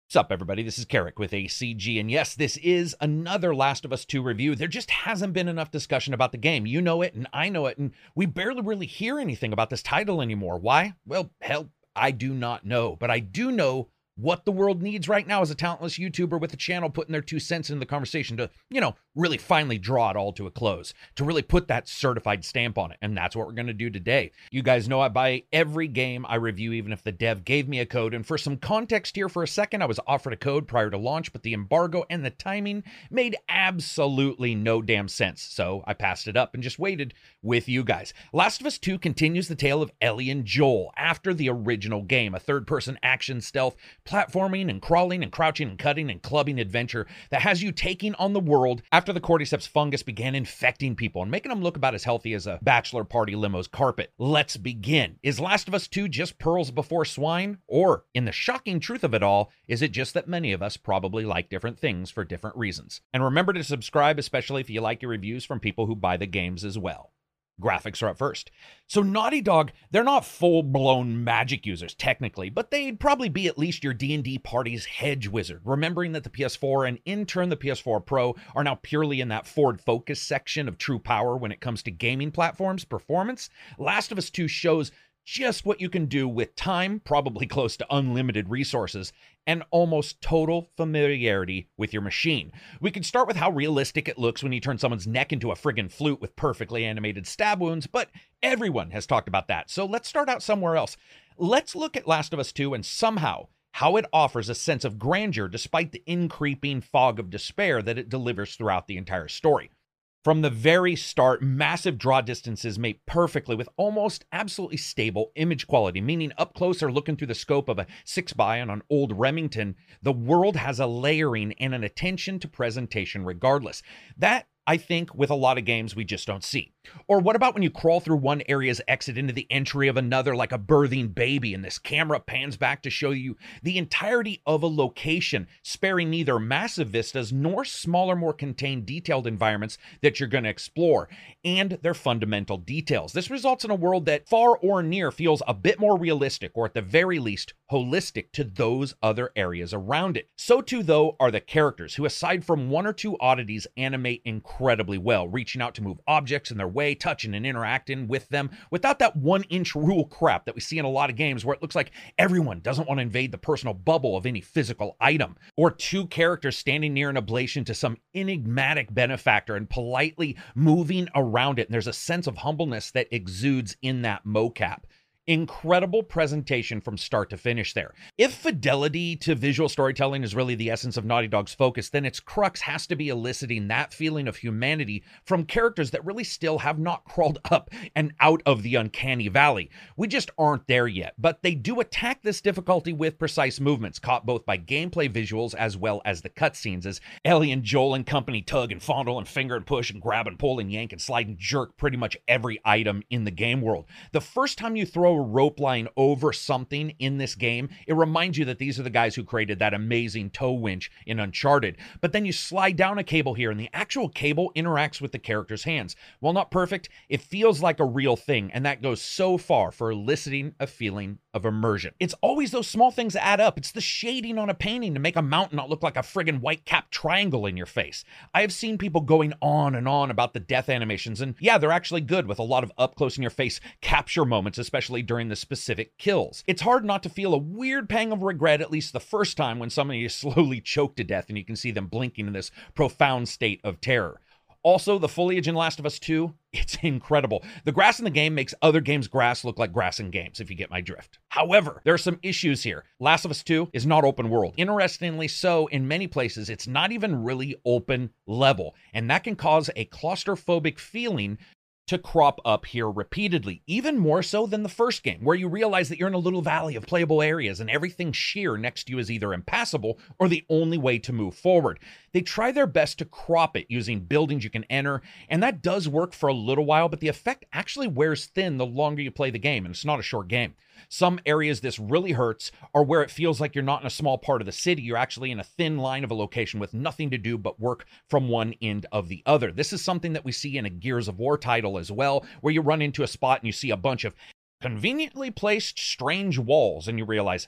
What's up, everybody? This is Carrick with ACG, and yes, this is another Last of Us 2 review. There just hasn't been enough discussion about the game. You know it, and I know it, and we barely really hear anything about this title anymore. Why? Well, hell, I do not know, but I do know what the world needs right now is a talentless YouTuber with a channel putting their 2 cents into the conversation to, really finally draw it all to a close, to really put that certified stamp on it. And that's what we're going to do today. You guys know I buy every game I review, even if the dev gave me a code. And for some context here for a second, I was offered a code prior to launch, but the embargo and the timing made absolutely no damn sense. So I passed it up and just waited with you guys. Last of Us 2 continues the tale of Ellie and Joel after the original game, a third-person action stealth platforming and crawling and crouching and cutting and clubbing adventure that has you taking on the world after the cordyceps fungus began infecting people and making them look about as healthy as a bachelor party limo's carpet. Let's begin. Is Last of Us 2 just pearls before swine? Or, in the shocking truth of it all, is it just that many of us probably like different things for different reasons? And remember to subscribe, especially if you like your reviews from people who buy the games as well. Graphics are up first. So Naughty Dog, they're not full-blown magic users technically, but they'd probably be at least your D&D party's hedge wizard, remembering that the PS4 and in turn the PS4 Pro are now purely in that forward focus section of true power when it comes to gaming platforms performance. Last of Us 2 shows just what you can do with time, probably close to unlimited resources, and almost total familiarity with your machine. We can start with how realistic it looks when you turn someone's neck into a friggin' flute with perfectly animated stab wounds, but everyone has talked about that, so let's start out somewhere else. Let's look at Last of Us 2 and somehow how it offers a sense of grandeur despite the increeping fog of despair that it delivers throughout the entire story. From the very start, massive draw distances mate perfectly with almost absolutely stable image quality, meaning up close or looking through the scope of a 6x on an old Remington, the world has a layering and an attention to presentation regardless. That, I think, with a lot of games we just don't see. Or what about when you crawl through one area's exit into the entry of another like a birthing baby, and this camera pans back to show you the entirety of a location, sparing neither massive vistas nor smaller, more contained, detailed environments that you're going to explore, and their fundamental details. This results in a world that far or near feels a bit more realistic, or at the very least, holistic to those other areas around it. So too, though, are the characters, who aside from one or two oddities, animate incredibly well, reaching out to move objects in their way, touching and interacting with them without that 1-inch rule crap that we see in a lot of games where it looks like everyone doesn't want to invade the personal bubble of any physical item, or two characters standing near an oblation to some enigmatic benefactor and politely moving around it, and there's a sense of humbleness that exudes in that mocap. Incredible presentation from start to finish there. If fidelity to visual storytelling is really the essence of Naughty Dog's focus, then its crux has to be eliciting that feeling of humanity from characters that really still have not crawled up and out of the uncanny valley. We just aren't there yet, but they do attack this difficulty with precise movements, caught both by gameplay visuals as well as the cutscenes, as Ellie and Joel and company tug and fondle and finger and push and grab and pull and yank and slide and jerk pretty much every item in the game world. The first time you throw a rope line over something in this game, it reminds you that these are the guys who created that amazing tow winch in Uncharted. But then you slide down a cable here and the actual cable interacts with the character's hands. While not perfect, it feels like a real thing, and that goes so far for eliciting a feeling of immersion. It's always those small things that add up. It's the shading on a painting to make a mountain not look like a friggin' white capped triangle in your face. I have seen people going on and on about the death animations, and yeah, they're actually good with a lot of up close in your face capture moments, especially during the specific kills. It's hard not to feel a weird pang of regret at least the first time when somebody is slowly choked to death and you can see them blinking in this profound state of terror. Also, the foliage in Last of Us 2, it's incredible. The grass in the game makes other games' grass look like grass in games, if you get my drift. However, there are some issues here. Last of Us 2 is not open world. Interestingly so, in many places, it's not even really open level, and that can cause a claustrophobic feeling to crop up here repeatedly, even more so than the first game, where you realize that you're in a little valley of playable areas and everything sheer next to you is either impassable or the only way to move forward. They try their best to crop it using buildings you can enter, and that does work for a little while, but the effect actually wears thin the longer you play the game, and it's not a short game. Some areas this really hurts are where it feels like you're not in a small part of the city. You're actually in a thin line of a location with nothing to do but work from one end of the other. This is something that we see in a Gears of War title as well, where you run into a spot and you see a bunch of conveniently placed strange walls and you realize, yeah,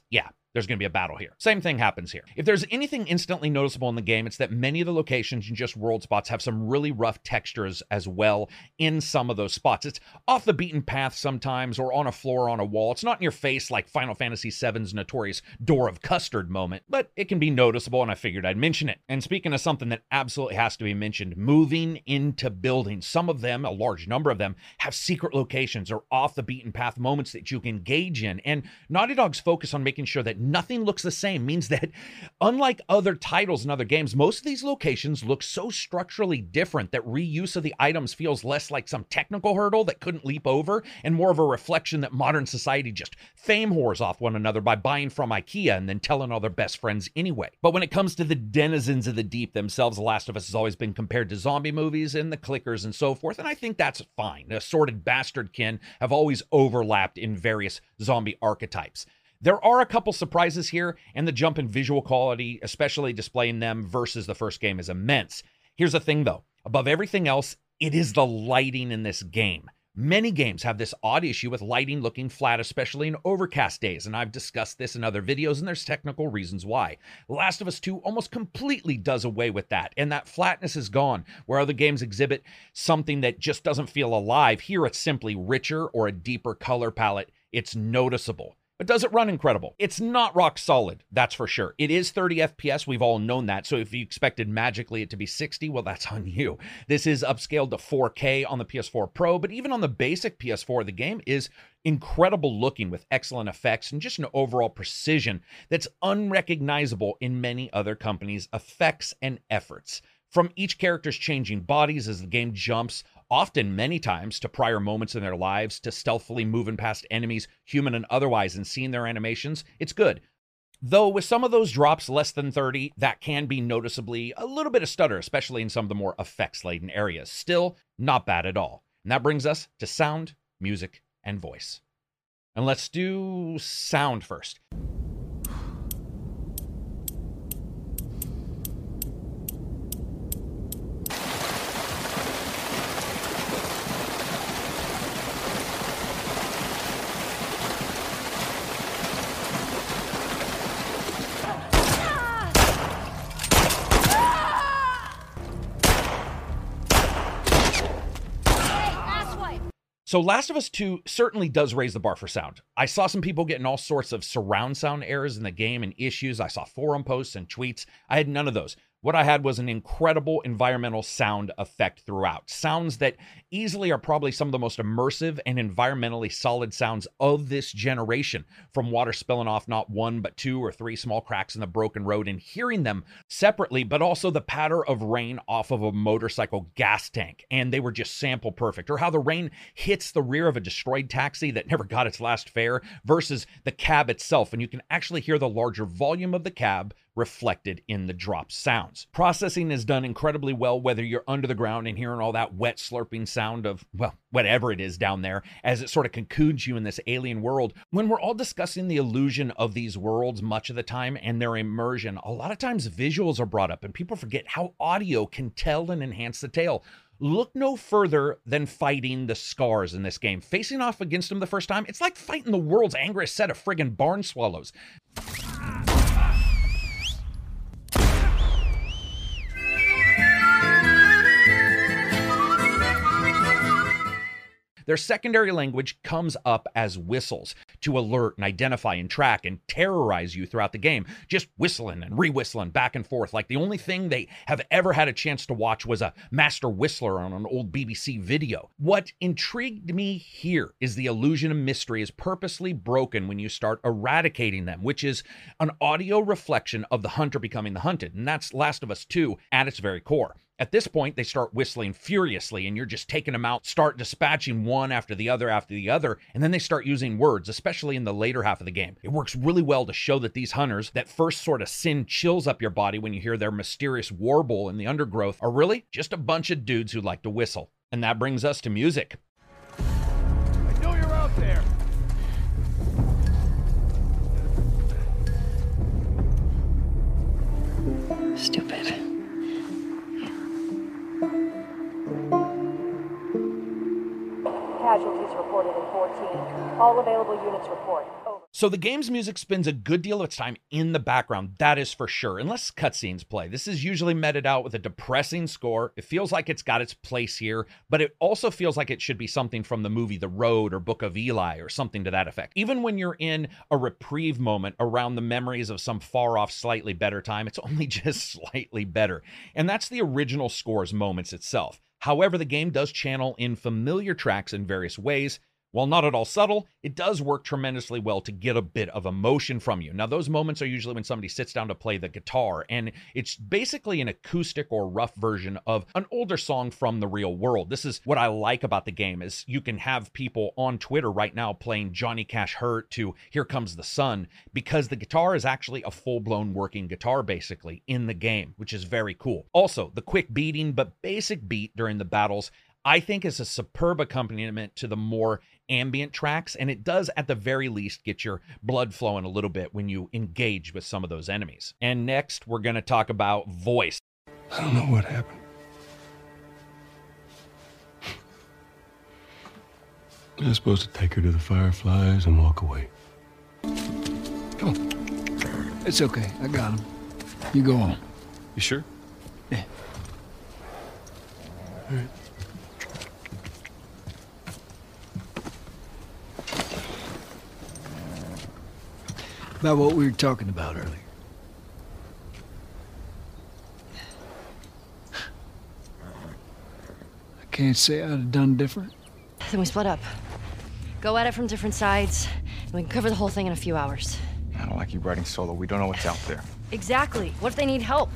there's going to be a battle here. Same thing happens here. If there's anything instantly noticeable in the game, it's that many of the locations and just world spots have some really rough textures as well in some of those spots. It's off the beaten path sometimes, or on a floor, on a wall. It's not in your face like Final Fantasy VII's notorious Door of Custard moment, but it can be noticeable, and I figured I'd mention it. And speaking of something that absolutely has to be mentioned, moving into buildings. Some of them, a large number of them, have secret locations or off the beaten path moments that you can engage in. And Naughty Dog's focus on making sure that nothing looks the same means that, unlike other titles and other games, most of these locations look so structurally different that reuse of the items feels less like some technical hurdle that couldn't leap over and more of a reflection that modern society just fame whores off one another by buying from IKEA and then telling all their best friends anyway. But when it comes to the denizens of the deep themselves, The Last of Us has always been compared to zombie movies and the clickers and so forth, and I think that's fine. Assorted bastardkin have always overlapped in various zombie archetypes. There are a couple surprises here, and the jump in visual quality, especially displaying them versus the first game, is immense. Here's the thing, though. Above everything else, it is the lighting in this game. Many games have this odd issue with lighting looking flat, especially in overcast days, and I've discussed this in other videos, and there's technical reasons why. Last of Us 2 almost completely does away with that, and that flatness is gone. Where other games exhibit something that just doesn't feel alive, here it's simply richer or a deeper color palette. It's noticeable. But does it run incredible? It's not rock solid, that's for sure. It is 30 FPS, we've all known that, so if you expected magically it to be 60, well, that's on you. This is upscaled to 4K on the PS4 Pro, but even on the basic PS4, the game is incredible looking with excellent effects and just an overall precision that's unrecognizable in many other companies' effects and efforts. From each character's changing bodies as the game jumps, often many times, to prior moments in their lives, to stealthily moving past enemies, human and otherwise, and seeing their animations, it's good. Though with some of those drops less than 30, that can be noticeably a little bit of stutter, especially in some of the more effects-laden areas. Still, not bad at all. And that brings us to sound, music, and voice. And let's do sound first. So Last of Us 2 certainly does raise the bar for sound. I saw some people getting all sorts of surround sound errors in the game and issues. I saw forum posts and tweets. I had none of those. What I had was an incredible environmental sound effect throughout. Sounds that easily are probably some of the most immersive and environmentally solid sounds of this generation. From water spilling off not one, but two or three small cracks in the broken road and hearing them separately, but also the patter of rain off of a motorcycle gas tank. And they were just sample perfect. Or how the rain hits the rear of a destroyed taxi that never got its last fare versus the cab itself. And you can actually hear the larger volume of the cab reflected in the drop sounds. Processing is done incredibly well, whether you're under the ground and hearing all that wet slurping sound of, well, whatever it is down there, as it sort of cocoons you in this alien world. When we're all discussing the illusion of these worlds much of the time and their immersion, a lot of times visuals are brought up and people forget how audio can tell and enhance the tale. Look no further than fighting the Scars in this game. Facing off against them the first time, it's like fighting the world's angriest set of friggin' barn swallows. Their secondary language comes up as whistles to alert and identify and track and terrorize you throughout the game, just whistling and re-whistling back and forth like the only thing they have ever had a chance to watch was a master whistler on an old BBC video. What intrigued me here is the illusion of mystery is purposely broken when you start eradicating them, which is an audio reflection of the hunter becoming the hunted, and that's Last of Us 2 at its very core. At this point, they start whistling furiously and you're just taking them out, start dispatching one after the other, and then they start using words, especially in the later half of the game. It works really well to show that these hunters that first sort of send chills up your body when you hear their mysterious warble in the undergrowth are really just a bunch of dudes who like to whistle. And that brings us to music. I know you're out there. Stupid. Casualties reported in 14. All available units report. Over. So the game's music spends a good deal of its time in the background, that is for sure, unless cutscenes play. This is usually meted out with a depressing score. It feels like it's got its place here, but it also feels like it should be something from the movie The Road or Book of Eli or something to that effect. Even when you're in a reprieve moment around the memories of some far-off, slightly better time, it's only just slightly better. And that's the original score's moments itself. However, the game does channel in familiar tracks in various ways. While not at all subtle, it does work tremendously well to get a bit of emotion from you. Now, those moments are usually when somebody sits down to play the guitar, and it's basically an acoustic or rough version of an older song from the real world. This is what I like about the game, is you can have people on Twitter right now playing Johnny Cash Hurt to Here Comes the Sun, because the guitar is actually a full-blown working guitar, basically, in the game, which is very cool. Also, the quick beating but basic beat during the battles, I think, is a superb accompaniment to the more ambient tracks, and it does at the very least get your blood flowing a little bit when you engage with some of those enemies. And next, we're going to talk about voice. I don't know what happened. I was supposed to take her to the Fireflies and walk away. Come on. It's okay. I got him. You go on. You sure? Yeah. All right. About what we were talking about earlier. I can't say I'd have done different. Then we split up. Go at it from different sides, and we can cover the whole thing in a few hours. I don't like you riding solo. We don't know what's out there. Exactly. What if they need help?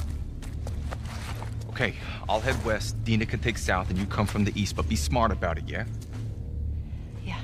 Okay, I'll head west. Dina can take south, and you come from the east, but be smart about it, yeah? Yeah.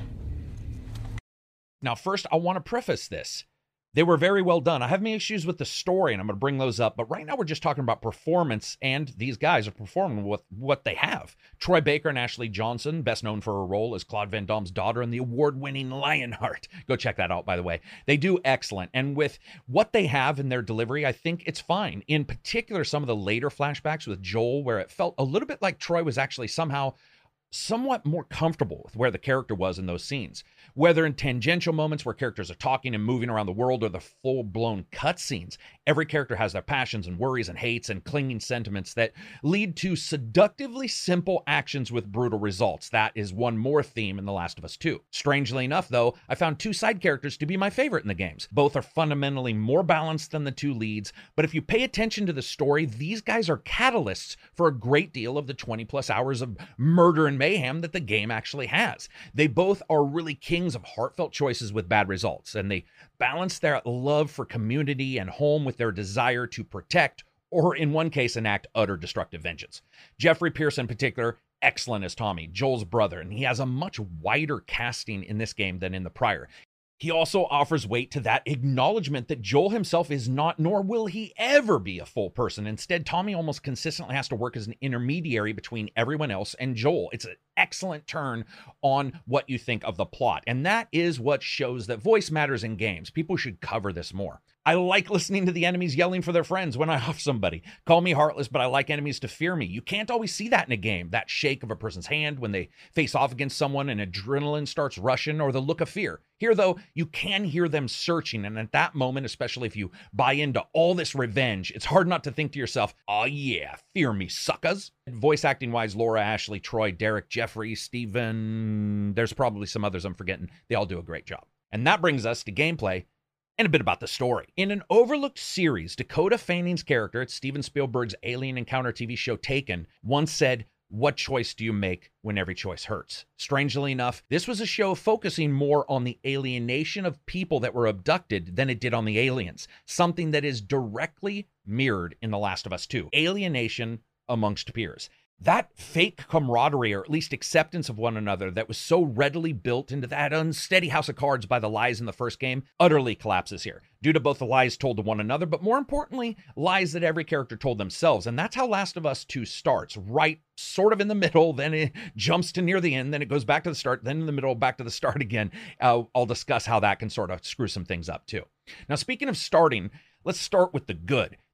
Now, first, I want to preface this. They were very well done. I have my issues with the story, and I'm going to bring those up. But right now, we're just talking about performance, and these guys are performing with what they have. Troy Baker and Ashley Johnson, best known for her role as Claude Van Damme's daughter in the award-winning Lionheart. Go check that out, by the way. They do excellent. And with what they have in their delivery, I think it's fine. In particular, some of the later flashbacks with Joel, where it felt a little bit like Troy was actually somehow somewhat more comfortable with where the character was in those scenes. Whether in tangential moments where characters are talking and moving around the world, or the full-blown cutscenes, every character has their passions and worries and hates and clinging sentiments that lead to seductively simple actions with brutal results. That is one more theme in The Last of Us 2. Strangely enough, though, I found two side characters to be my favorite in the games. Both are fundamentally more balanced than the two leads, but if you pay attention to the story, these guys are catalysts for a great deal of the 20-plus hours of murder and mayhem that the game actually has. They both are really kings of heartfelt choices with bad results, and they balance their love for community and home with their desire to protect, or in one case, enact utter destructive vengeance. Jeffrey Pierce in particular, excellent as Tommy, Joel's brother, and he has a much wider casting in this game than in the prior. He also offers weight to that acknowledgement that Joel himself is not, nor will he ever be, a full person. Instead, Tommy almost consistently has to work as an intermediary between everyone else and Joel. It's an excellent turn on what you think of the plot, and that is what shows that voice matters in games. People should cover this more. I like listening to the enemies yelling for their friends when I off somebody. Call me heartless, but I like enemies to fear me. You can't always see that in a game. That shake of a person's hand when they face off against someone and adrenaline starts rushing, or the look of fear. Here, though, you can hear them searching, and at that moment, especially if you buy into all this revenge, it's hard not to think to yourself, oh yeah, fear me, suckers. Voice acting-wise, Laura, Ashley, Troy, Derek, Jeffrey, Steven, there's probably some others I'm forgetting. They all do a great job. And that brings us to gameplay and a bit about the story. In an overlooked series, Dakota Fanning's character at Steven Spielberg's Alien Encounter TV show Taken once said, "What choice do you make when every choice hurts?" Strangely enough, this was a show focusing more on the alienation of people that were abducted than it did on the aliens, something that is directly mirrored in The Last of Us 2. Alienation amongst peers. That fake camaraderie, or at least acceptance of one another, that was so readily built into that unsteady house of cards by the lies in the first game, utterly collapses here, due to both the lies told to one another, but more importantly, lies that every character told themselves. And that's how Last of Us 2 starts, right sort of in the middle, then it jumps to near the end, then it goes back to the start, then in the middle, back to the start again. I'll discuss how that can sort of screw some things up too. Now, speaking of starting, let's start with the good.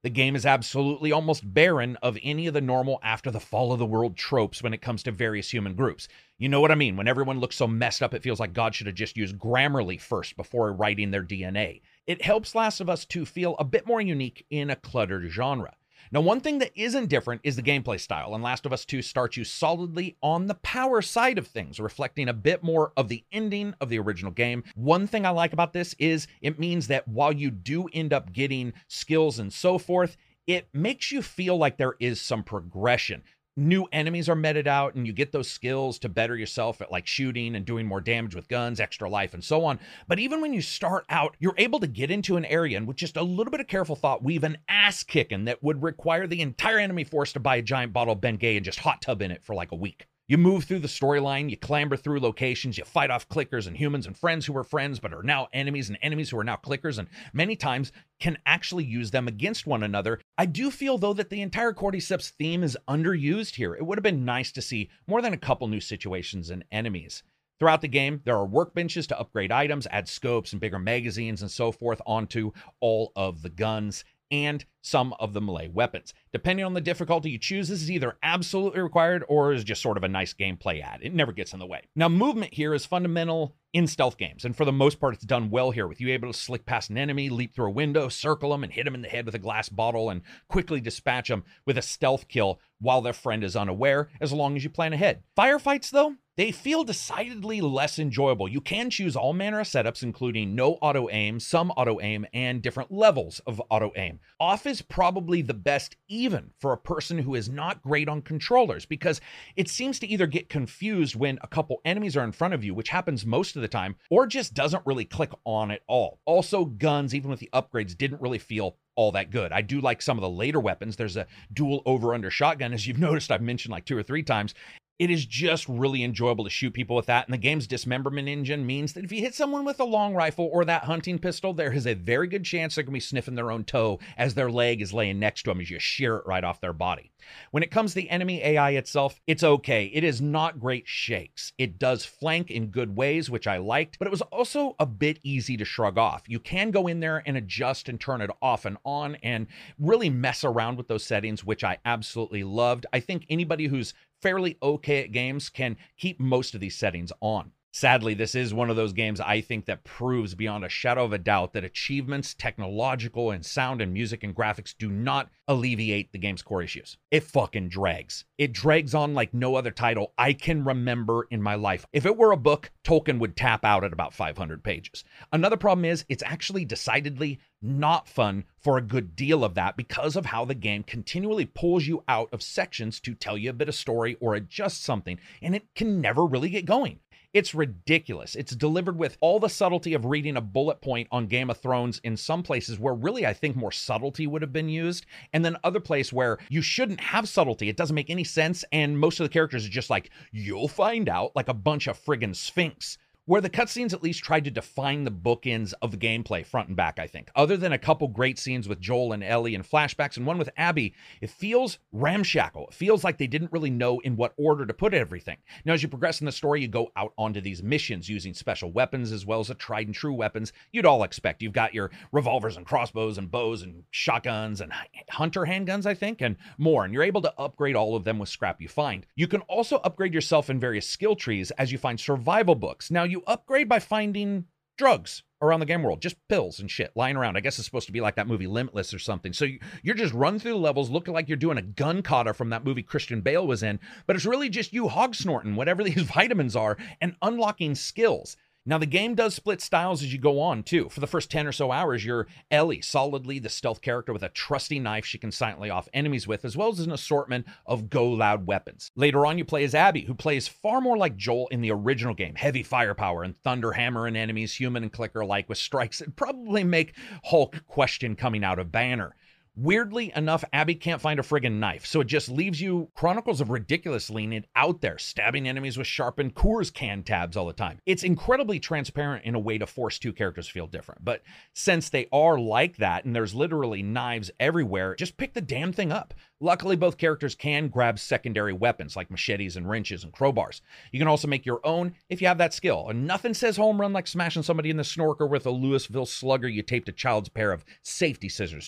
The game is absolutely almost barren of any of the normal after the fall of the world tropes when it comes to various human groups. You know what I mean? When everyone looks so messed up, it feels like God should have just used Grammarly first before writing their DNA. It helps Last of Us 2 feel a bit more unique in a cluttered genre. Now, one thing that isn't different is the gameplay style, and Last of Us 2 starts you solidly on the power side of things, reflecting a bit more of the ending of the original game. One thing I like about this is it means that while you do end up getting skills and so forth, it makes you feel like there is some progression. New enemies are meted out, and you get those skills to better yourself at like shooting and doing more damage with guns, extra life, and so on. But even when you start out, you're able to get into an area and with just a little bit of careful thought, weave an ass kicking that would require the entire enemy force to buy a giant bottle of Bengay and just hot tub in it for like a week. You move through the storyline, you clamber through locations, you fight off clickers and humans and friends who were friends but are now enemies and enemies who are now clickers, and many times can actually use them against one another. I do feel, though, that the entire Cordyceps theme is underused here. It would have been nice to see more than a couple new situations and enemies. Throughout the game, there are workbenches to upgrade items, add scopes and bigger magazines and so forth onto all of the guns and some of the melee weapons. Depending on the difficulty you choose, this is either absolutely required or is just sort of a nice gameplay add. It never gets in the way. Now, movement here is fundamental in stealth games, and for the most part, it's done well here, with you able to slick past an enemy, leap through a window, circle them, and hit them in the head with a glass bottle, and quickly dispatch them with a stealth kill while their friend is unaware, as long as you plan ahead. Firefights, though, they feel decidedly less enjoyable. You can choose all manner of setups, including no auto-aim, some auto-aim, and different levels of auto-aim. Off is probably the best even for a person who is not great on controllers, because it seems to either get confused when a couple enemies are in front of you, which happens most of the time, or just doesn't really click on at all. Also, guns, even with the upgrades, didn't really feel all that good. I do like some of the later weapons. There's a dual over-under shotgun, as you've noticed I've mentioned like 2 or 3 times. It is just really enjoyable to shoot people with that, and the game's dismemberment engine means that if you hit someone with a long rifle or that hunting pistol, there is a very good chance they're going to be sniffing their own toe as their leg is laying next to them as you shear it right off their body. When it comes to the enemy AI itself, it's okay. It is not great shakes. It does flank in good ways, which I liked, but it was also a bit easy to shrug off. You can go in there and adjust and turn it off and on and really mess around with those settings, which I absolutely loved. I think anybody who's fairly okay at games can keep most of these settings on. Sadly, this is one of those games I think that proves beyond a shadow of a doubt that achievements, technological and sound and music and graphics do not alleviate the game's core issues. It fucking drags. It drags on like no other title I can remember in my life. If it were a book, Tolkien would tap out at about 500 pages. Another problem is it's actually decidedly not fun for a good deal of that because of how the game continually pulls you out of sections to tell you a bit of story or adjust something, and it can never really get going. It's ridiculous. It's delivered with all the subtlety of reading a bullet point on Game of Thrones in some places where really I think more subtlety would have been used, and then other place where you shouldn't have subtlety. It doesn't make any sense, and most of the characters are just like, you'll find out, like a bunch of friggin' Sphinx. Where the cutscenes at least tried to define the bookends of the gameplay front and back, I think. Other than a couple great scenes with Joel and Ellie and flashbacks and one with Abby, it feels ramshackle. It feels like they didn't really know in what order to put everything. Now, as you progress in the story, you go out onto these missions using special weapons as well as the tried and true weapons you'd all expect. You've got your revolvers and crossbows and bows and shotguns and hunter handguns, I think, and more. And you're able to upgrade all of them with scrap you find. You can also upgrade yourself in various skill trees as you find survival books. Now, you upgrade by finding drugs around the game world, just pills and shit lying around. I guess it's supposed to be like that movie Limitless or something. So you're just run through the levels looking like you're doing a gun kata from that movie Christian Bale was in, but it's really just you hog snorting whatever these vitamins are and unlocking skills. Now, the game does split styles as you go on, too. For the first 10 or so hours, you're Ellie, solidly the stealth character with a trusty knife she can silently off enemies with, as well as an assortment of go-loud weapons. Later on, you play as Abby, who plays far more like Joel in the original game. Heavy firepower and thunder hammering enemies, human and clicker alike, with strikes that probably make Hulk question coming out of Banner. Weirdly enough, Abby can't find a friggin' knife, so it just leaves you Chronicles of Ridiculous leaning out there, stabbing enemies with sharpened Coors can tabs all the time. It's incredibly transparent in a way to force two characters to feel different, but since they are like that and there's literally knives everywhere, just pick the damn thing up. Luckily, both characters can grab secondary weapons like machetes and wrenches and crowbars. You can also make your own if you have that skill, and nothing says home run like smashing somebody in the snorker with a Louisville Slugger you taped a child's pair of safety scissors to.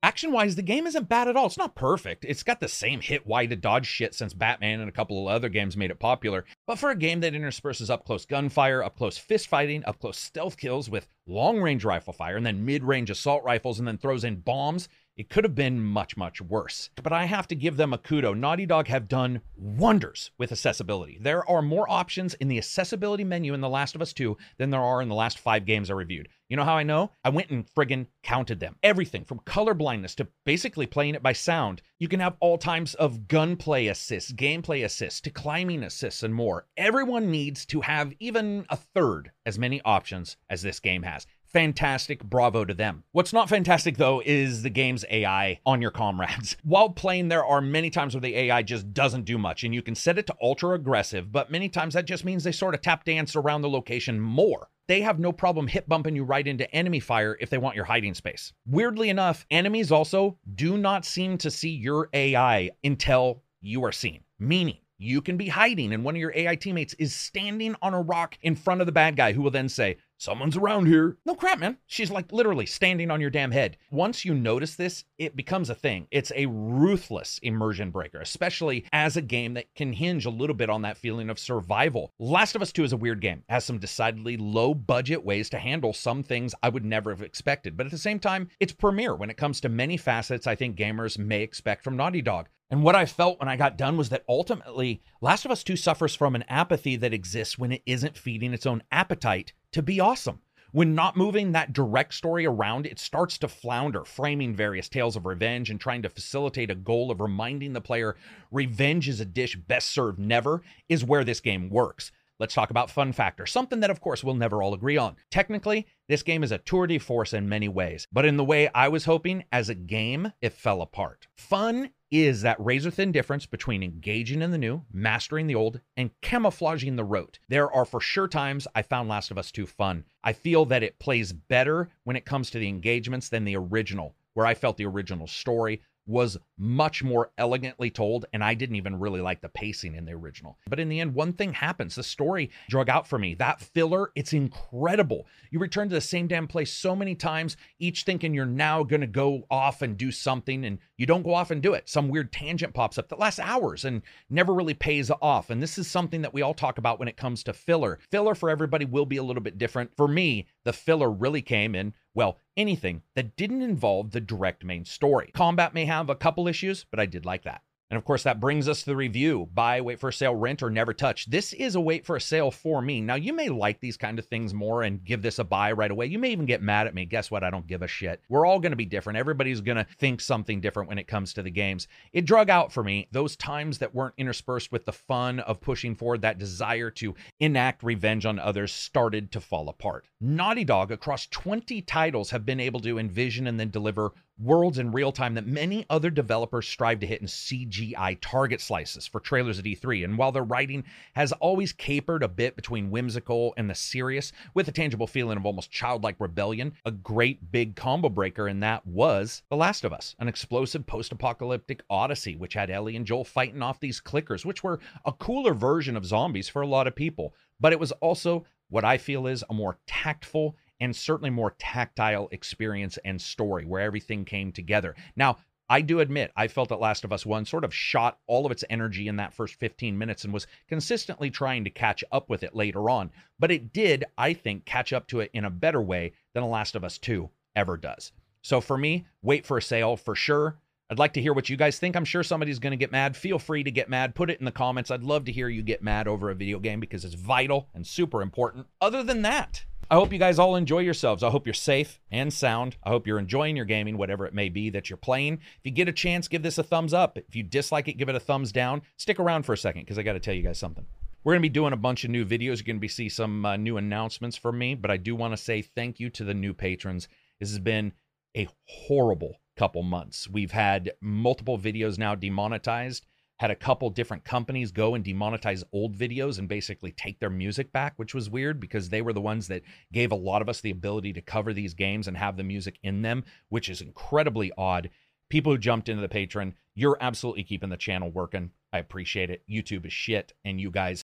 Action-wise, the game isn't bad at all. It's not perfect. It's got the same hit Y to dodge shit since Batman and a couple of other games made it popular. But for a game that intersperses up-close gunfire, up-close fist fighting, up-close stealth kills with long-range rifle fire, and then mid-range assault rifles, and then throws in bombs, it could have been much, much worse. But I have to give them a kudo. Naughty Dog have done wonders with accessibility. There are more options in the accessibility menu in The Last of Us 2 than there are in the last 5 games I reviewed. You know how I know? I went and friggin' counted them. Everything from color blindness to basically playing it by sound. You can have all types of gunplay assists, gameplay assists, to climbing assists, and more. Everyone needs to have even a third as many options as this game has. Fantastic, bravo to them. What's not fantastic, though, is the game's AI on your comrades. While playing, there are many times where the AI just doesn't do much, and you can set it to ultra aggressive, but many times that just means they sort of tap dance around the location more. They have no problem hit bumping you right into enemy fire if they want your hiding space. Weirdly enough, enemies also do not seem to see your AI until you are seen, meaning you can be hiding and one of your AI teammates is standing on a rock in front of the bad guy who will then say, "Someone's around here." No crap, man. She's like literally standing on your damn head. Once you notice this, it becomes a thing. It's a ruthless immersion breaker, especially as a game that can hinge a little bit on that feeling of survival. Last of Us 2 is a weird game. It has some decidedly low budget ways to handle some things I would never have expected. But at the same time, it's premiere when it comes to many facets I think gamers may expect from Naughty Dog. And what I felt when I got done was that ultimately, Last of Us 2 suffers from an apathy that exists when it isn't feeding its own appetite to be awesome. When not moving that direct story around, it starts to flounder, framing various tales of revenge and trying to facilitate a goal of reminding the player revenge is a dish best served never is where this game works. Let's talk about fun factor, something that of course we'll never all agree on. Technically, this game is a tour de force in many ways, but in the way I was hoping, as a game, it fell apart. Fun is that razor-thin difference between engaging in the new, mastering the old, and camouflaging the rote. There are for sure times I found Last of Us 2 fun. I feel that it plays better when it comes to the engagements than the original, where I felt the original story was much more elegantly told, and I didn't even really like the pacing in the original. But in the end, one thing happens. The story drug out for me. That filler, it's incredible. You return to the same damn place so many times, each thinking you're now going to go off and do something, and you don't go off and do it. Some weird tangent pops up that lasts hours and never really pays off. And this is something that we all talk about when it comes to filler. Filler for everybody will be a little bit different. For me, the filler really came in, well, anything that didn't involve the direct main story. Combat may have a couple issues, but I did like that. And of course, that brings us to the review. Buy, wait for a sale, rent, or never touch. This is a wait for a sale for me. Now, you may like these kind of things more and give this a buy right away. You may even get mad at me. Guess what? I don't give a shit. We're all going to be different. Everybody's going to think something different when it comes to the games. It drug out for me. Those times that weren't interspersed with the fun of pushing forward, that desire to enact revenge on others, started to fall apart. Naughty Dog, across 20 titles, have been able to envision and then deliver worlds in real time that many other developers strive to hit in CGI target slices for trailers at E3. And while their writing has always capered a bit between whimsical and the serious, with a tangible feeling of almost childlike rebellion, a great big combo breaker in that was The Last of Us, an explosive post-apocalyptic odyssey which had Ellie and Joel fighting off these clickers, which were a cooler version of zombies for a lot of people. But it was also what I feel is a more tactful and certainly more tactile experience and story where everything came together. Now, I do admit, I felt that Last of Us 1 sort of shot all of its energy in that first 15 minutes and was consistently trying to catch up with it later on. But it did, I think, catch up to it in a better way than The Last of Us 2 ever does. So for me, wait for a sale for sure. I'd like to hear what you guys think. I'm sure somebody's going to get mad. Feel free to get mad. Put it in the comments. I'd love to hear you get mad over a video game because it's vital and super important. Other than that, I hope you guys all enjoy yourselves. I hope you're safe and sound. I hope you're enjoying your gaming, whatever it may be that you're playing. If you get a chance, give this a thumbs up. If you dislike it, give it a thumbs down. Stick around for a second because I got to tell you guys something. We're going to be doing a bunch of new videos. You're going to see some new announcements from me, but I do want to say thank you to the new patrons. This has been a horrible couple months. We've had multiple videos now demonetized. Had a couple different companies go and demonetize old videos and basically take their music back, which was weird because they were the ones that gave a lot of us the ability to cover these games and have the music in them, which is incredibly odd. People who jumped into the Patreon, you're absolutely keeping the channel working. I appreciate it. YouTube is shit, and you guys